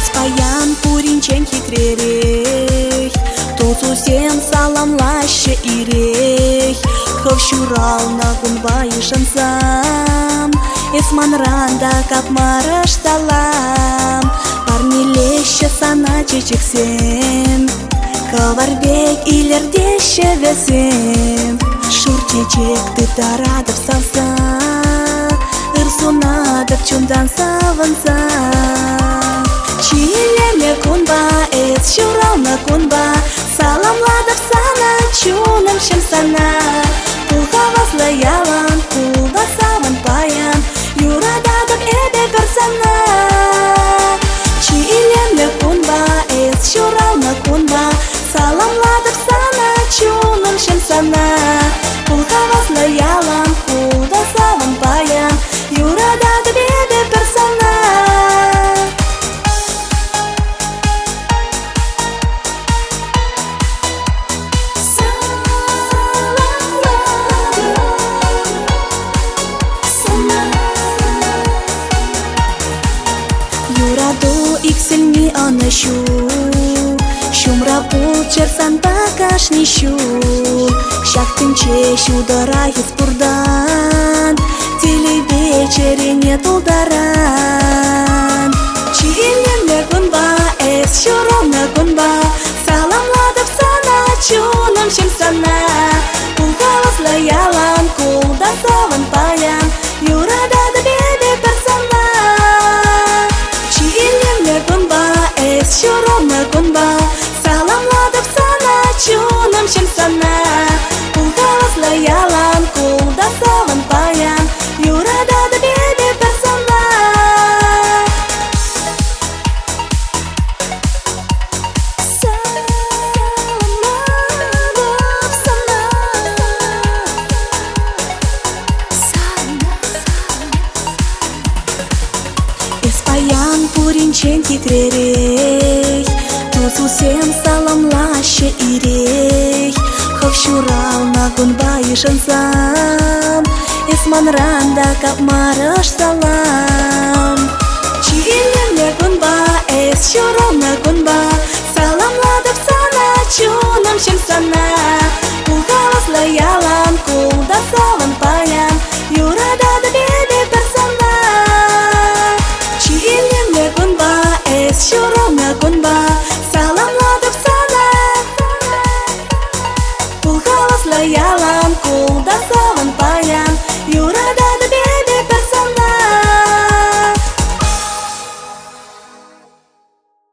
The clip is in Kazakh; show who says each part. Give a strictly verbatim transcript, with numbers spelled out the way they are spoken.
Speaker 1: Паян пуринчен хитререй, тусусен саламлаще ирей. Ховшурал на гунбай шансам, эсманранда капмараш салам. Парнилеще сана чечексем, каварбек илердеще весем. Шурчечек ты тарадов салса, ырсунадов чундан саванса. Чилеме кунба, эс шурална кунба, саламладов сана, чунам шем сана. Пулхаваслы ялан, пулда саван паян, юрададов эбе персана. Чилеме кунба, эс шурална кунба, саламладов сана, чунам шем сана. Пулхаваслы ялан, пулда саван паян, юрададов эбе персана. Юраду иксельми анышу, шумра пулчер сантакаш нишу. Шактынче шудара испурдан, телебе черене тулдаран. Чилемле кунба, эс шуровна кунба, саламладов сана, чунам шем сана. Пулхаваслы ялан, кулда саван паян, юрадада бебе персана. Чилемле кунба, эс шуровна кунба, саламладов сана, чунам шем сана. Пулхаваслы ялан, кулда саван паян, юрадада бебе персана. Саламладов сана, эспаян пуринчен хитререй, тусусен саламлаще ирей. Ховшурал на гунбай шансам, эсманранда капмараш салам. Чилемле гунба, эс шуровна гунба, саламладов сана, чунам шем сана. Пулхаваслы ялан, кулда саван паян, юрадада бебе персана. Чилемле гунба, эс шуровна гунба, саламладов сана. Пулхаваслы ялан, кулда саван